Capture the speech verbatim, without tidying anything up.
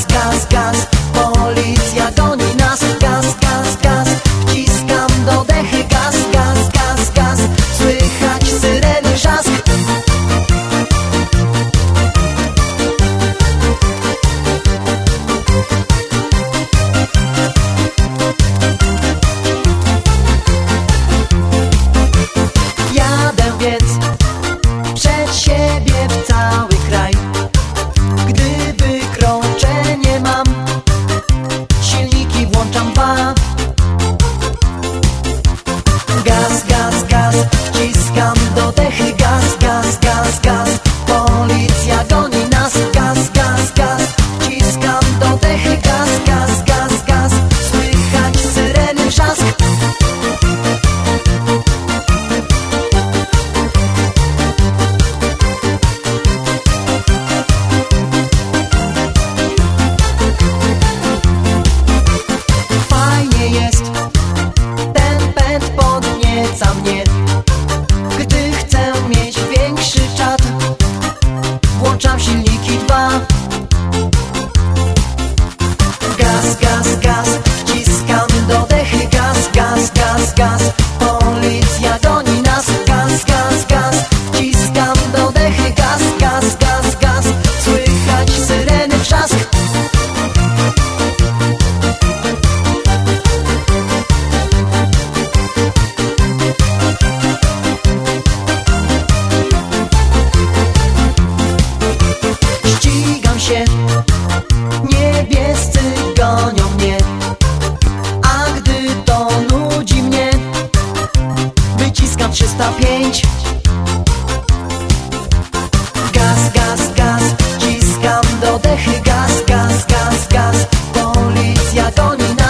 gaz, gaz, gaz, policja goni nas. Gaz, gaz, gaz, wciskam do dechy. Gaz, gaz, gaz, gaz, słychać syreny wrzask. Jadę więc przed siebie w cały kraj. Gdy wykroczenie mam, silniki włączam dwa. Gaz, gaz, gaz, wciskam do dechy. Gaz, gaz, gaz, gaz, policja goni nas. Gaz, gaz, gaz, wciskam do dechy. Gaz, gaz, gaz, gaz, słychać syreny wrzask. Fajnie jest, ten pęd podnieca mnie. Gdy chcę mieć większy czat, włączam silniki dwa. Gaz, gaz, gaz, wciskam do dechy. Gaz, gaz, gaz, gaz, policja goni nas. Gaz, gaz, gaz, wciskam do dechy. Gaz, gaz, gaz, gaz, słychać syreny wrzask. Ścigam się, niebiescy gonią mnie. A gdy to nudzi mnie, wyciskam trzysta pięć. Gaz, gaz, gaz, wciskam do dechy. Gaz, gaz, gaz, gaz, policja goni nas.